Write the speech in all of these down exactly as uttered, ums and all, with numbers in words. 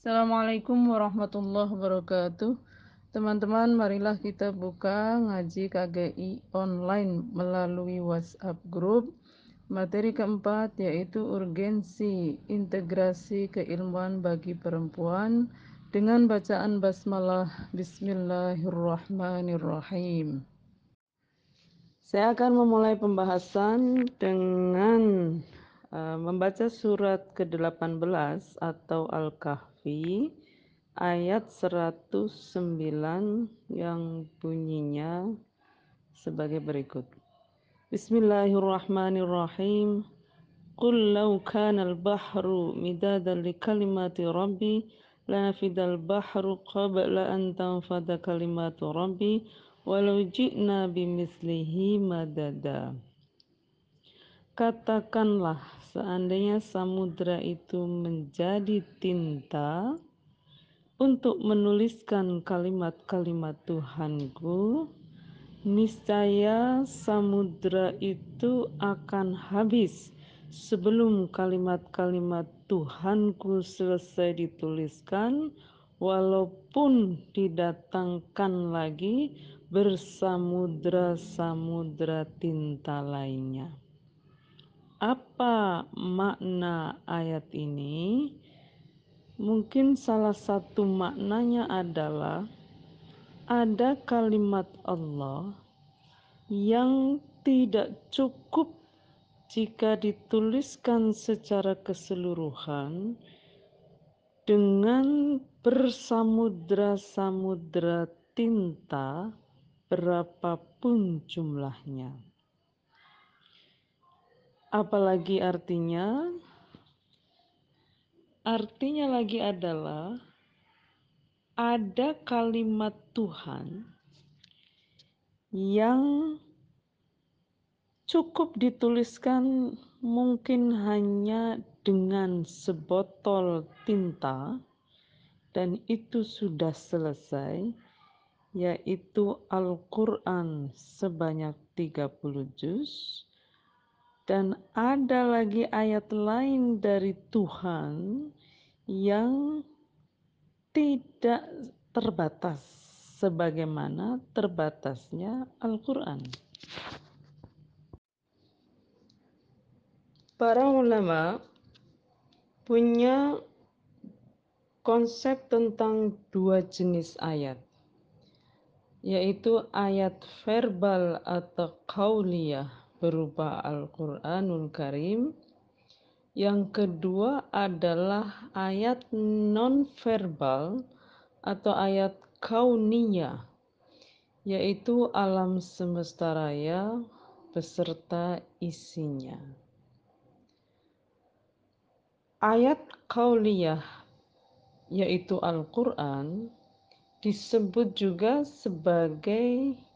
Assalamualaikum warahmatullahi wabarakatuh. Teman-teman, marilah kita buka ngaji K G I online melalui WhatsApp Group. Materi keempat yaitu urgensi integrasi keilmuan bagi perempuan dengan bacaan basmalah Bismillahirrahmanirrahim. Saya akan memulai pembahasan dengan uh, membaca surat ke delapan belas atau Al-Kahfi ayat seratus sembilan yang bunyinya sebagai berikut. Bismillahirrahmanirrahim. Qul law kana al-bahru midadan li kalimati rabbi lanafidal bahru qabla an tanfada kalimatu rabbi walau ji'na bimithlihi madada. Katakanlah, seandainya samudra itu menjadi tinta untuk menuliskan kalimat-kalimat Tuhanku, niscaya samudra itu akan habis sebelum kalimat-kalimat Tuhanku selesai dituliskan, walaupun didatangkan lagi bersamudra-samudra tinta lainnya. Apa makna ayat ini? Mungkin salah satu maknanya adalah ada kalimat Allah yang tidak cukup jika dituliskan secara keseluruhan dengan bersamudra-samudra tinta berapapun jumlahnya. Apalagi artinya? Artinya lagi adalah ada kalimat Tuhan yang cukup dituliskan mungkin hanya dengan sebotol tinta dan itu sudah selesai, yaitu Al-Quran sebanyak tiga puluh juz, dan ada lagi ayat lain dari Tuhan yang tidak terbatas sebagaimana terbatasnya Al-Quran. Para ulama punya konsep tentang dua jenis ayat, yaitu ayat verbal atau qauliyah berupa Al-Quranul Karim. Yang kedua adalah ayat non-verbal atau ayat kauniyah, yaitu alam semesta raya beserta isinya. Ayat qauliyah, yaitu Al-Quran, disebut juga sebagai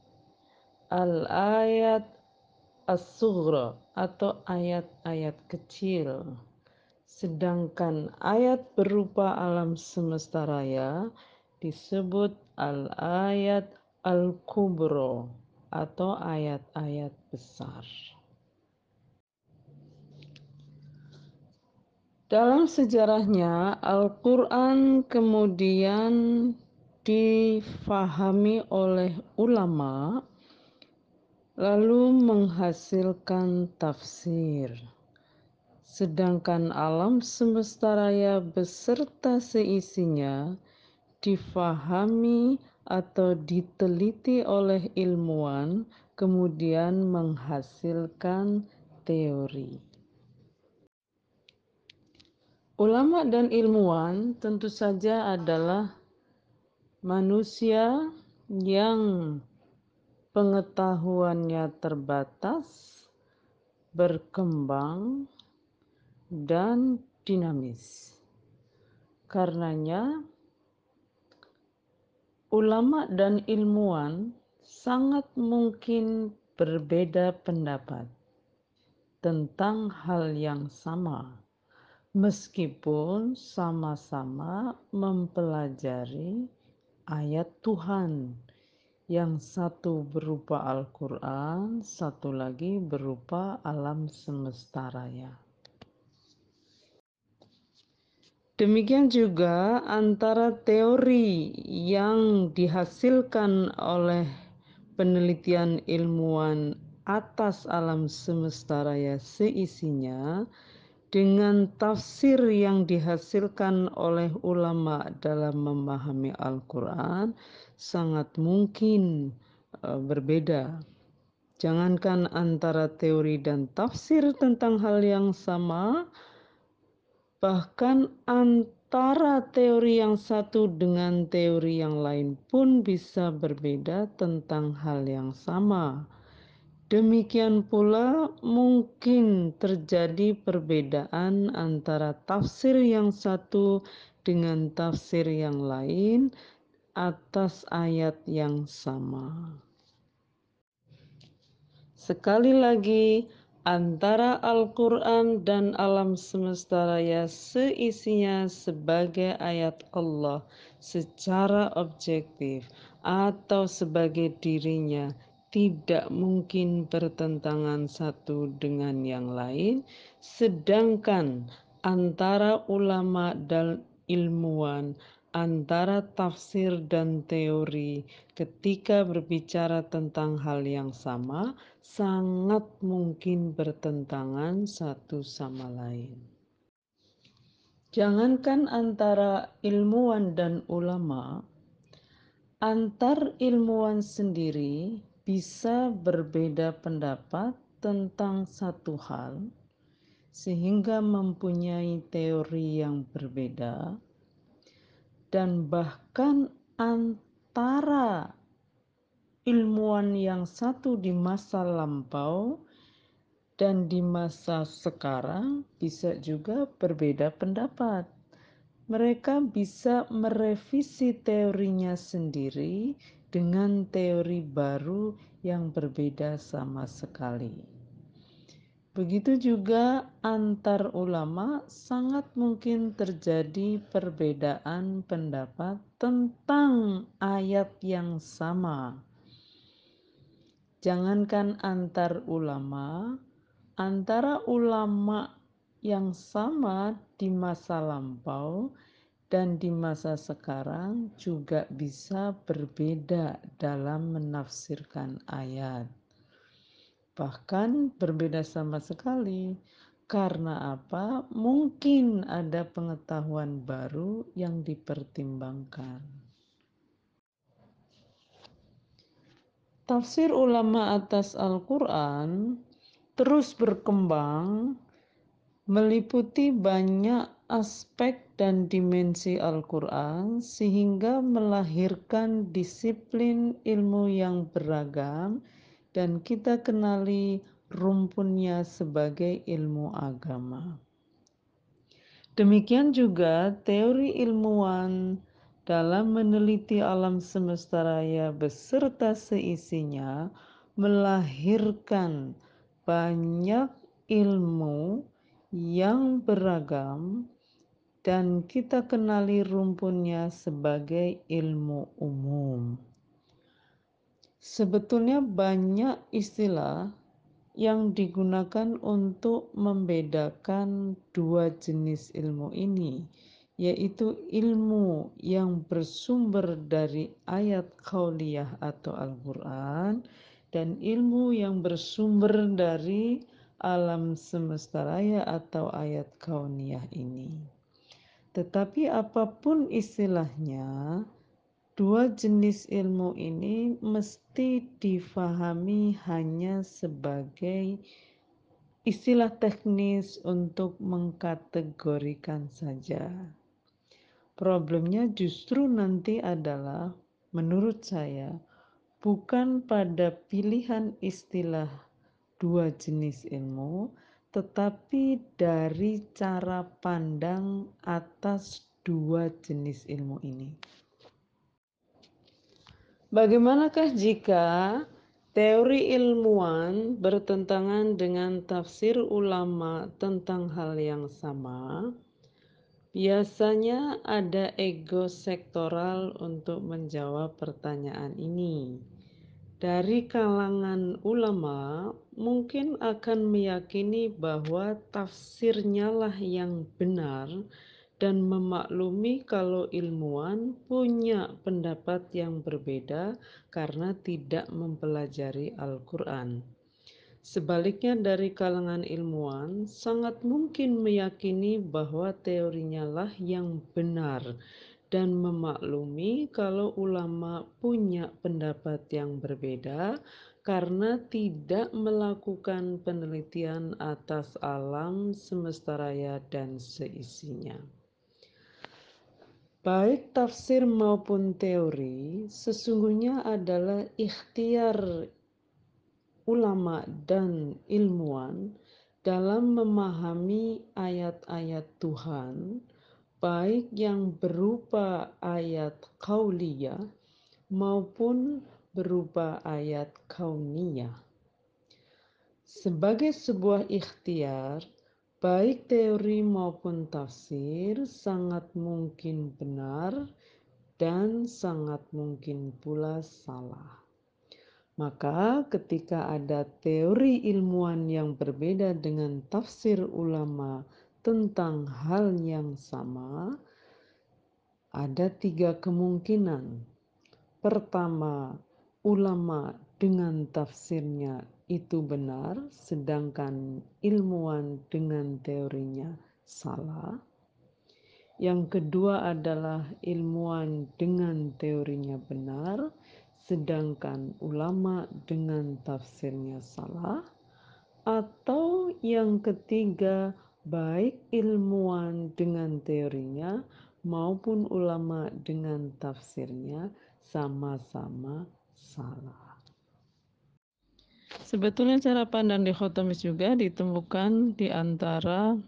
al-ayat as-sughra atau ayat-ayat kecil. Sedangkan ayat berupa alam semesta raya disebut al-ayat al-kubro atau ayat-ayat besar. Dalam sejarahnya, Al-Quran kemudian difahami oleh ulama lalu menghasilkan tafsir. Sedangkan alam semesta raya beserta seisinya difahami atau diteliti oleh ilmuwan, kemudian menghasilkan teori. Ulama dan ilmuwan tentu saja adalah manusia yang pengetahuannya terbatas, berkembang, dan dinamis. Karenanya, ulama dan ilmuwan sangat mungkin berbeda pendapat tentang hal yang sama, meskipun sama-sama mempelajari ayat Tuhan, yang satu berupa Al-Quran, satu lagi berupa alam semesta raya. Demikian juga antara teori yang dihasilkan oleh penelitian ilmuwan atas alam semesta raya seisinya dengan tafsir yang dihasilkan oleh ulama dalam memahami Al-Quran sangat mungkin uh, berbeda. Jangankan antara teori dan tafsir tentang hal yang sama, bahkan antara teori yang satu dengan teori yang lain pun bisa berbeda tentang hal yang sama. Demikian pula mungkin terjadi perbedaan antara tafsir yang satu dengan tafsir yang lain atas ayat yang sama. Sekali lagi, antara Al-Quran dan alam semesta raya seisinya sebagai ayat Allah secara objektif atau sebagai dirinya tidak mungkin bertentangan satu dengan yang lain, sedangkan antara ulama dan ilmuwan, antara tafsir dan teori ketika berbicara tentang hal yang sama sangat mungkin bertentangan satu sama lain. Jangankan antara ilmuwan dan ulama, antar ilmuwan sendiri bisa berbeda pendapat tentang satu hal sehingga mempunyai teori yang berbeda, dan bahkan antara ilmuwan yang satu di masa lampau dan di masa sekarang bisa juga berbeda pendapat. Mereka bisa merevisi teorinya sendiri dengan teori baru yang berbeda sama sekali. Begitu juga antar ulama sangat mungkin terjadi perbedaan pendapat tentang ayat yang sama. Jangankan antar ulama, antara ulama yang sama di masa lampau dan di masa sekarang juga bisa berbeda dalam menafsirkan ayat. Bahkan berbeda sama sekali. Karena apa? Mungkin ada pengetahuan baru yang dipertimbangkan. Tafsir ulama atas Al-Quran terus berkembang, meliputi banyak aspek dan dimensi Al-Quran sehingga melahirkan disiplin ilmu yang beragam dan kita kenali rumpunnya sebagai ilmu agama. Demikian juga teori ilmuwan dalam meneliti alam semesta raya beserta seisinya melahirkan banyak ilmu yang beragam dan kita kenali rumpunnya sebagai ilmu umum. Sebetulnya banyak istilah yang digunakan untuk membedakan dua jenis ilmu ini, yaitu ilmu yang bersumber dari ayat qauliyah atau Al-Quran dan ilmu yang bersumber dari alam semesta raya atau ayat kauniyah ini. Tetapi apapun istilahnya, dua jenis ilmu ini mesti difahami hanya sebagai istilah teknis untuk mengkategorikan saja. Problemnya justru nanti adalah, menurut saya, bukan pada pilihan istilah dua jenis ilmu, tetapi dari cara pandang atas dua jenis ilmu ini. Bagaimanakah jika teori ilmuwan bertentangan dengan tafsir ulama tentang hal yang sama? Biasanya ada ego sektoral untuk menjawab pertanyaan ini. Dari kalangan ulama mungkin akan meyakini bahwa tafsirnya lah yang benar dan memaklumi kalau ilmuwan punya pendapat yang berbeda karena tidak mempelajari Al-Quran. Sebaliknya dari kalangan ilmuwan, sangat mungkin meyakini bahwa teorinya lah yang benar dan memaklumi kalau ulama punya pendapat yang berbeda karena tidak melakukan penelitian atas alam semesta raya dan seisinya. Baik tafsir maupun teori sesungguhnya adalah ikhtiar ulama dan ilmuwan dalam memahami ayat-ayat Tuhan, baik yang berupa ayat qauliyah maupun berupa ayat kauniyah. Sebagai sebuah ikhtiar, baik teori maupun tafsir sangat mungkin benar dan sangat mungkin pula salah. Maka ketika ada teori ilmuwan yang berbeda dengan tafsir ulama tentang hal yang sama, ada tiga kemungkinan. Pertama, ulama dengan tafsirnya itu benar, sedangkan ilmuwan dengan teorinya salah. Yang kedua adalah ilmuwan dengan teorinya benar, sedangkan ulama dengan tafsirnya salah. Atau yang ketiga, baik ilmuwan dengan teorinya maupun ulama dengan tafsirnya sama-sama salah. Sebetulnya cara pandang dikotomis juga ditemukan di antara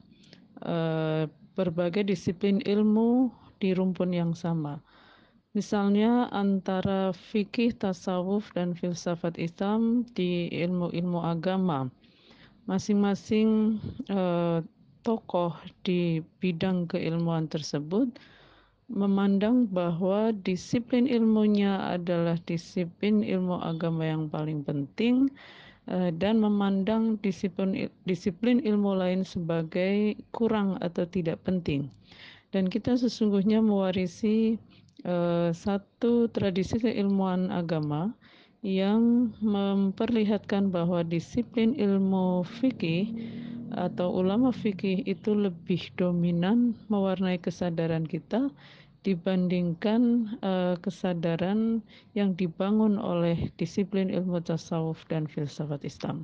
eh, berbagai disiplin ilmu di rumpun yang sama. Misalnya antara fikih, tasawuf, dan filsafat Islam di ilmu-ilmu agama. Masing-masing eh, tokoh di bidang keilmuan tersebut memandang bahwa disiplin ilmunya adalah disiplin ilmu agama yang paling penting dan memandang disiplin disiplin ilmu lain sebagai kurang atau tidak penting. Dan kita sesungguhnya mewarisi uh, satu tradisi keilmuan agama yang memperlihatkan bahwa disiplin ilmu fikih atau ulama fikih itu lebih dominan mewarnai kesadaran kita dibandingkan uh, kesadaran yang dibangun oleh disiplin ilmu tasawuf dan filsafat Islam.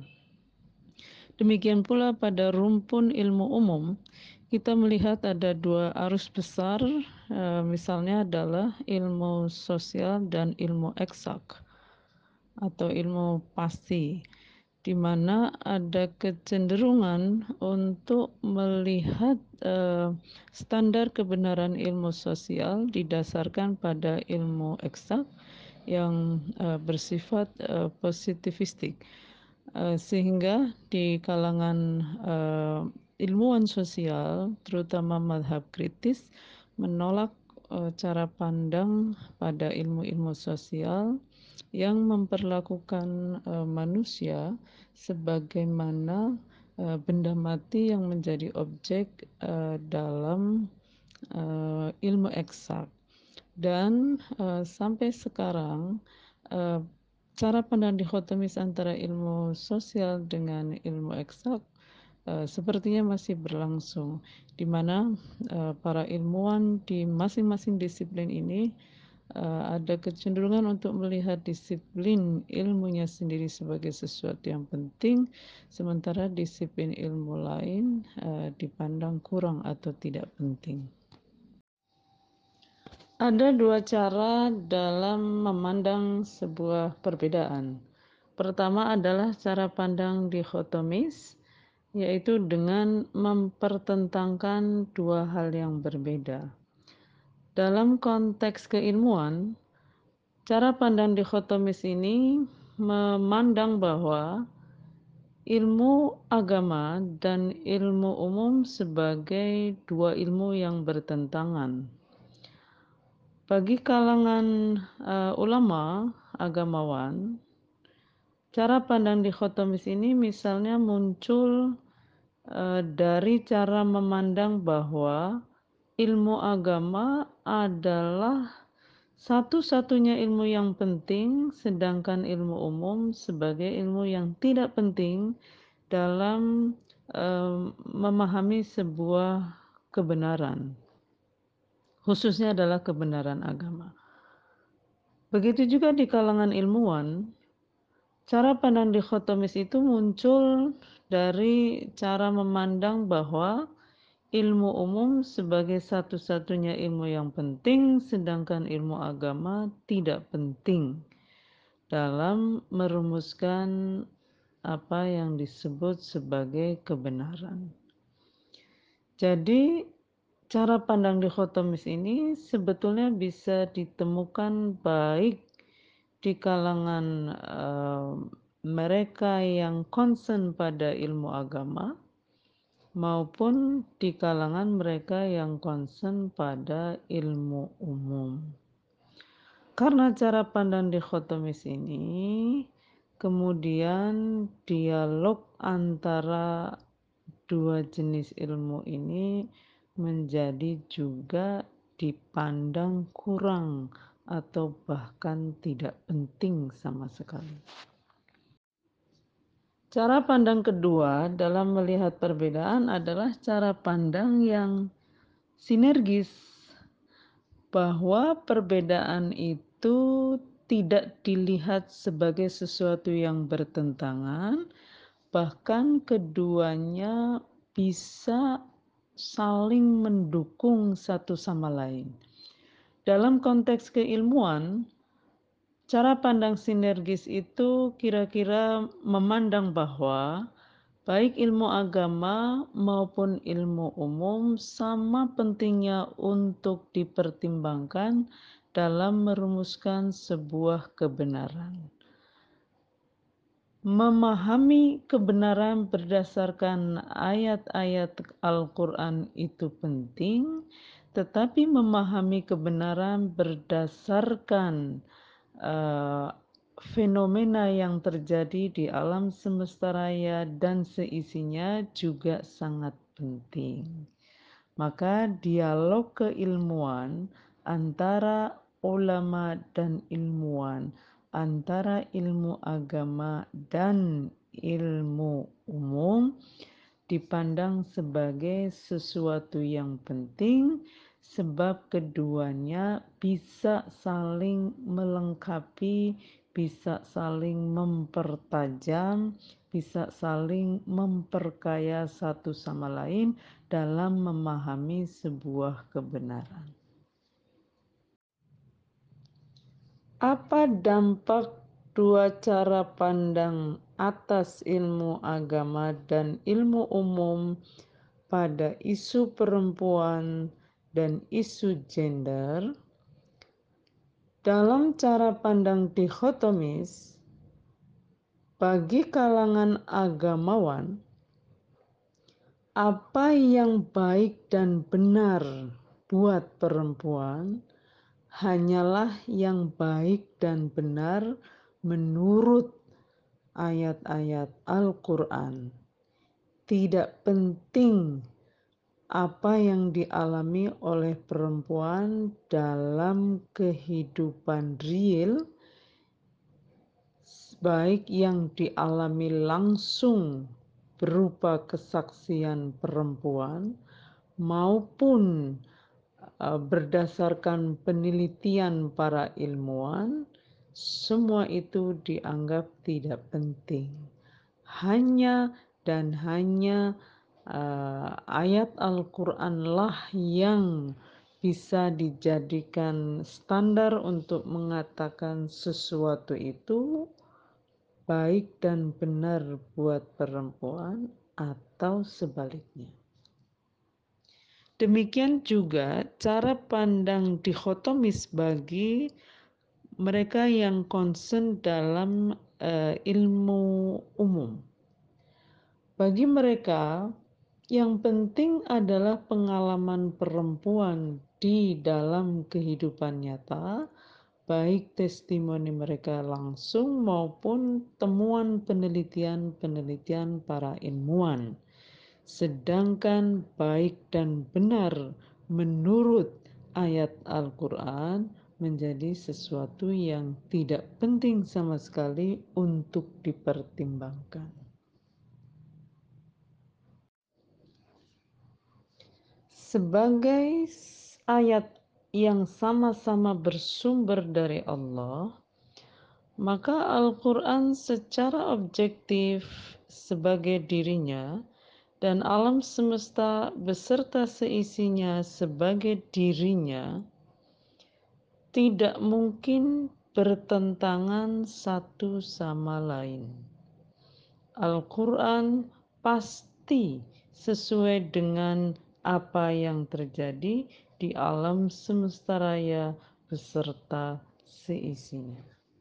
Demikian pula pada rumpun ilmu umum, kita melihat ada dua arus besar, uh, misalnya adalah ilmu sosial dan ilmu eksak atau ilmu pasti, di mana ada kecenderungan untuk melihat uh, standar kebenaran ilmu sosial didasarkan pada ilmu eksak yang uh, bersifat uh, positivistik, uh, sehingga di kalangan uh, ilmuwan sosial, terutama madhab kritis, menolak uh, cara pandang pada ilmu-ilmu sosial yang memperlakukan uh, manusia sebagaimana uh, benda mati yang menjadi objek uh, dalam uh, ilmu eksak. Dan uh, sampai sekarang uh, cara pandang dikotomis antara ilmu sosial dengan ilmu eksak uh, sepertinya masih berlangsung, di mana uh, para ilmuwan di masing-masing disiplin ini Uh, ada kecenderungan untuk melihat disiplin ilmunya sendiri sebagai sesuatu yang penting, sementara disiplin ilmu lain uh, dipandang kurang atau tidak penting. Ada dua cara dalam memandang sebuah perbedaan. Pertama adalah cara pandang dikotomis, yaitu dengan mempertentangkan dua hal yang berbeda. Dalam konteks keilmuan, cara pandang dikotomis ini memandang bahwa ilmu agama dan ilmu umum sebagai dua ilmu yang bertentangan. Bagi kalangan uh, ulama, agamawan, cara pandang dikotomis ini misalnya muncul uh, dari cara memandang bahwa ilmu agama adalah satu-satunya ilmu yang penting, sedangkan ilmu umum sebagai ilmu yang tidak penting dalam um, memahami sebuah kebenaran, khususnya adalah kebenaran agama. Begitu juga di kalangan ilmuwan, cara pandang dikotomis itu muncul dari cara memandang bahwa ilmu umum sebagai satu-satunya ilmu yang penting, sedangkan ilmu agama tidak penting dalam merumuskan apa yang disebut sebagai kebenaran. Jadi cara pandang dikotomis ini sebetulnya bisa ditemukan baik di kalangan uh, mereka yang concern pada ilmu agama maupun di kalangan mereka yang concern pada ilmu umum. Karena cara pandang dikotomis ini, kemudian dialog antara dua jenis ilmu ini menjadi juga dipandang kurang atau bahkan tidak penting sama sekali. Cara pandang kedua dalam melihat perbedaan adalah cara pandang yang sinergis, bahwa perbedaan itu tidak dilihat sebagai sesuatu yang bertentangan, bahkan keduanya bisa saling mendukung satu sama lain. Dalam konteks keilmuan, cara pandang sinergis itu kira-kira memandang bahwa baik ilmu agama maupun ilmu umum sama pentingnya untuk dipertimbangkan dalam merumuskan sebuah kebenaran. Memahami kebenaran berdasarkan ayat-ayat Al-Quran itu penting, tetapi memahami kebenaran berdasarkan uh, fenomena yang terjadi di alam semesta raya dan seisinya juga sangat penting. Maka dialog keilmuan antara ulama dan ilmuwan, antara ilmu agama dan ilmu umum dipandang sebagai sesuatu yang penting sebab keduanya bisa saling melengkapi, bisa saling mempertajam, bisa saling memperkaya satu sama lain dalam memahami sebuah kebenaran. Apa dampak dua cara pandang atas ilmu agama dan ilmu umum pada isu perempuan dan isu gender? Dalam cara pandang dikotomis, bagi kalangan agamawan, apa yang baik dan benar buat perempuan hanyalah yang baik dan benar menurut ayat-ayat Al-Quran. Tidak penting apa yang dialami oleh perempuan dalam kehidupan real, baik yang dialami langsung berupa kesaksian perempuan maupun berdasarkan penelitian para ilmuwan, semua itu dianggap tidak penting. Hanya dan hanya uh, ayat Al-Quranlah yang bisa dijadikan standar untuk mengatakan sesuatu itu baik dan benar buat perempuan atau sebaliknya. Demikian juga cara pandang dikotomis bagi mereka yang concern dalam uh, ilmu umum. Bagi mereka, yang penting adalah pengalaman perempuan di dalam kehidupan nyata, baik testimoni mereka langsung maupun temuan penelitian-penelitian para ilmuwan. Sedangkan baik dan benar menurut ayat Al-Quran menjadi sesuatu yang tidak penting sama sekali untuk dipertimbangkan. Sebagai ayat yang sama-sama bersumber dari Allah, maka Al-Quran secara objektif sebagai dirinya dan alam semesta beserta seisinya sebagai dirinya tidak mungkin bertentangan satu sama lain. Al-Quran pasti sesuai dengan apa yang terjadi di alam semesta raya beserta seisinya.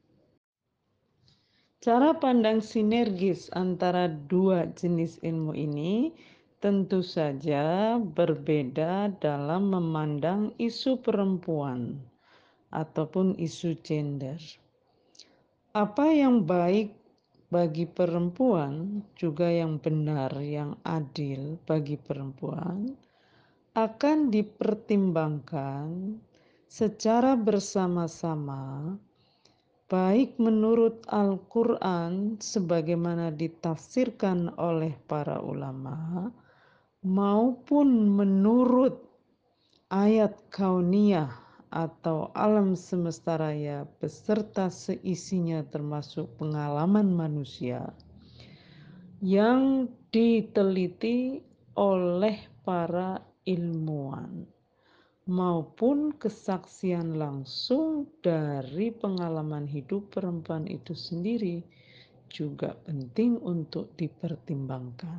Cara pandang sinergis antara dua jenis ilmu ini tentu saja berbeda dalam memandang isu perempuan ataupun isu gender. Apa yang baik bagi perempuan, juga yang benar, yang adil bagi perempuan, akan dipertimbangkan secara bersama-sama, baik menurut Al-Quran sebagaimana ditafsirkan oleh para ulama, maupun menurut ayat kauniyah atau alam semesta raya beserta seisinya termasuk pengalaman manusia yang diteliti oleh para ilmuwan maupun kesaksian langsung dari pengalaman hidup perempuan itu sendiri juga penting untuk dipertimbangkan.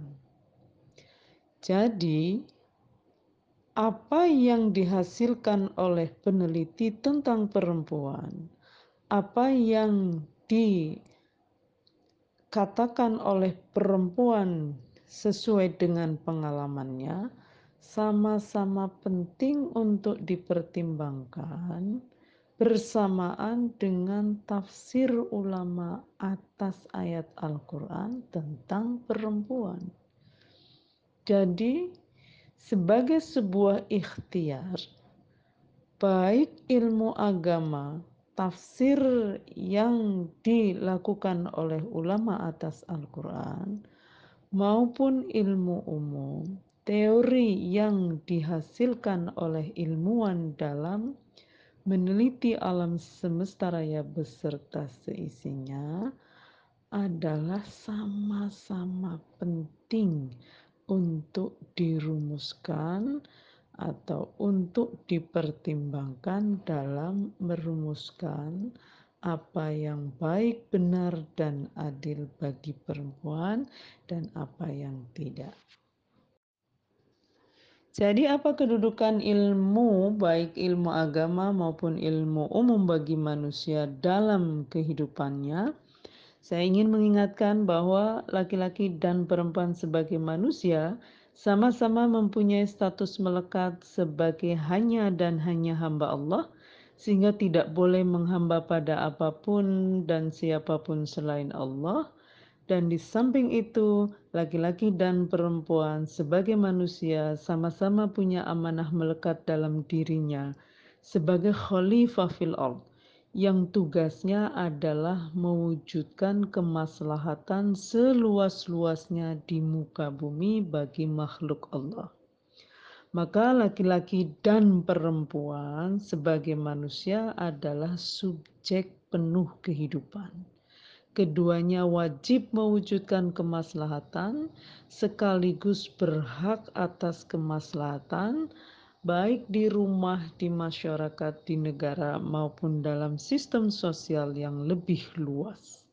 Jadi, apa yang dihasilkan oleh peneliti tentang perempuan, apa yang dikatakan oleh perempuan sesuai dengan pengalamannya, sama-sama penting untuk dipertimbangkan bersamaan dengan tafsir ulama atas ayat Al-Quran tentang perempuan. Jadi, sebagai sebuah ikhtiar, baik ilmu agama, tafsir yang dilakukan oleh ulama atas Al-Quran, maupun ilmu umum, teori yang dihasilkan oleh ilmuwan dalam meneliti alam semesta raya beserta seisinya adalah sama-sama penting untuk dirumuskan atau untuk dipertimbangkan dalam merumuskan apa yang baik, benar, dan adil bagi perempuan dan apa yang tidak. Jadi apa kedudukan ilmu, baik ilmu agama maupun ilmu umum bagi manusia dalam kehidupannya? Saya ingin mengingatkan bahwa laki-laki dan perempuan sebagai manusia sama-sama mempunyai status melekat sebagai hanya dan hanya hamba Allah, sehingga tidak boleh menghamba pada apapun dan siapapun selain Allah. Dan di samping itu, laki-laki dan perempuan sebagai manusia sama-sama punya amanah melekat dalam dirinya sebagai khalifah fil ard, yang tugasnya adalah mewujudkan kemaslahatan seluas-luasnya di muka bumi bagi makhluk Allah. Maka laki-laki dan perempuan sebagai manusia adalah subjek penuh kehidupan. Keduanya wajib mewujudkan kemaslahatan sekaligus berhak atas kemaslahatan baik di rumah, di masyarakat, di negara, maupun dalam sistem sosial yang lebih luas.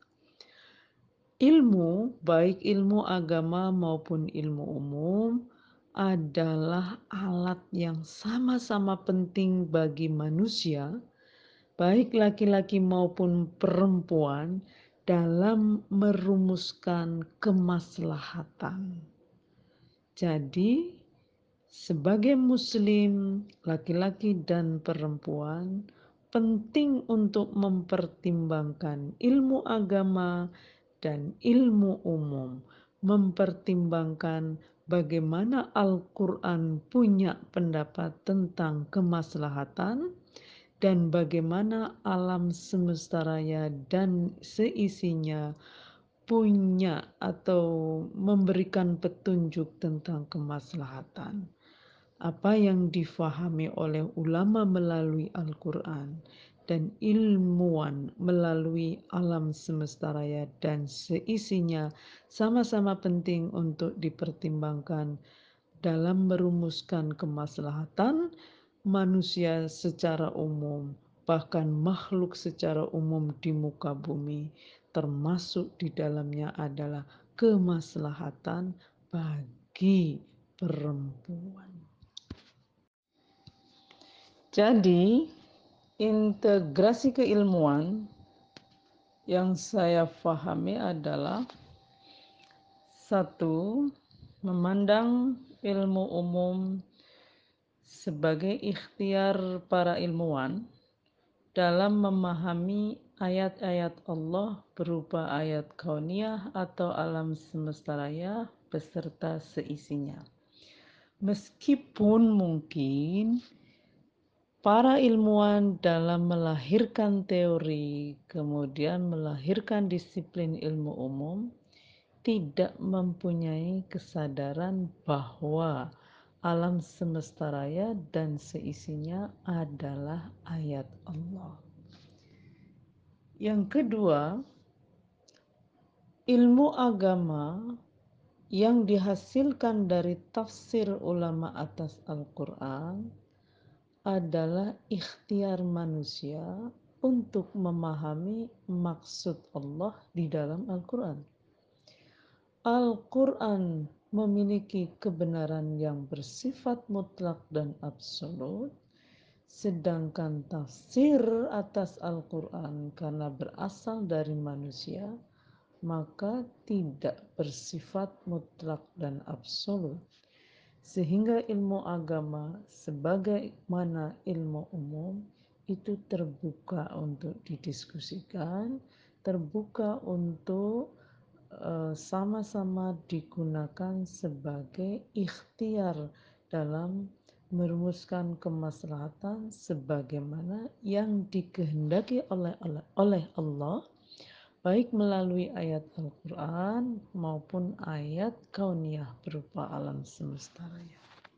Ilmu, baik ilmu agama maupun ilmu umum, adalah alat yang sama-sama penting bagi manusia, baik laki-laki maupun perempuan, dalam merumuskan kemaslahatan. Jadi, sebagai muslim, laki-laki dan perempuan penting untuk mempertimbangkan ilmu agama dan ilmu umum, mempertimbangkan bagaimana Al-Quran punya pendapat tentang kemaslahatan, dan bagaimana alam semesta raya dan seisinya punya atau memberikan petunjuk tentang kemaslahatan. Apa yang difahami oleh ulama melalui Al-Quran dan ilmuwan melalui alam semesta raya dan seisinya sama-sama penting untuk dipertimbangkan dalam merumuskan kemaslahatan manusia secara umum, bahkan makhluk secara umum di muka bumi, termasuk di dalamnya adalah kemaslahatan bagi perempuan. Jadi, integrasi keilmuan yang saya pahami adalah satu, memandang ilmu umum sebagai ikhtiar para ilmuwan dalam memahami ayat-ayat Allah berupa ayat kauniyah atau alam semesta raya beserta seisinya. Meskipun mungkin para ilmuwan dalam melahirkan teori, kemudian melahirkan disiplin ilmu umum, tidak mempunyai kesadaran bahwa alam semesta raya dan seisinya adalah ayat Allah. Yang kedua, ilmu agama yang dihasilkan dari tafsir ulama atas Al-Quran adalah ikhtiar manusia untuk memahami maksud Allah di dalam Al-Quran. Al-Quran memiliki kebenaran yang bersifat mutlak dan absolut, sedangkan tafsir atas Al-Quran karena berasal dari manusia, maka tidak bersifat mutlak dan absolut. Sehingga ilmu agama sebagaimana ilmu umum itu terbuka untuk didiskusikan, terbuka untuk uh, sama-sama digunakan sebagai ikhtiar dalam merumuskan kemaslahatan sebagaimana yang dikehendaki oleh oleh, oleh Allah, baik melalui ayat Al-Quran maupun ayat kauniyah berupa alam semesta raya.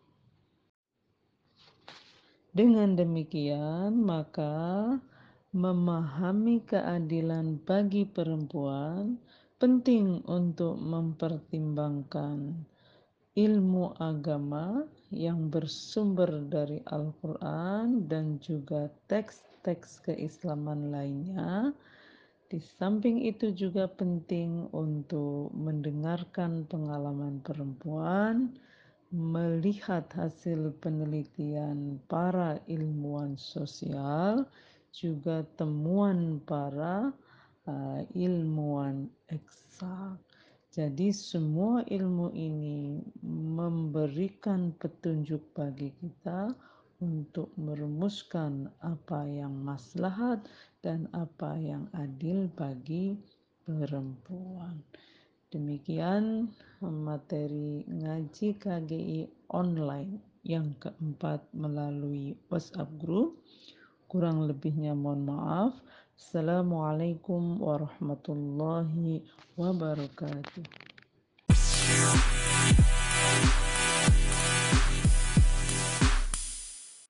Dengan demikian, maka memahami keadilan bagi perempuan penting untuk mempertimbangkan ilmu agama yang bersumber dari Al-Quran dan juga teks-teks keislaman lainnya. Di samping itu juga penting untuk mendengarkan pengalaman perempuan, melihat hasil penelitian para ilmuwan sosial, juga temuan para uh, ilmuwan eksak. Jadi semua ilmu ini memberikan petunjuk bagi kita untuk merumuskan apa yang maslahat dan apa yang adil bagi perempuan. Demikian materi ngaji K G I online yang keempat melalui WhatsApp group. Kurang lebihnya mohon maaf. Assalamualaikum warahmatullahi wabarakatuh.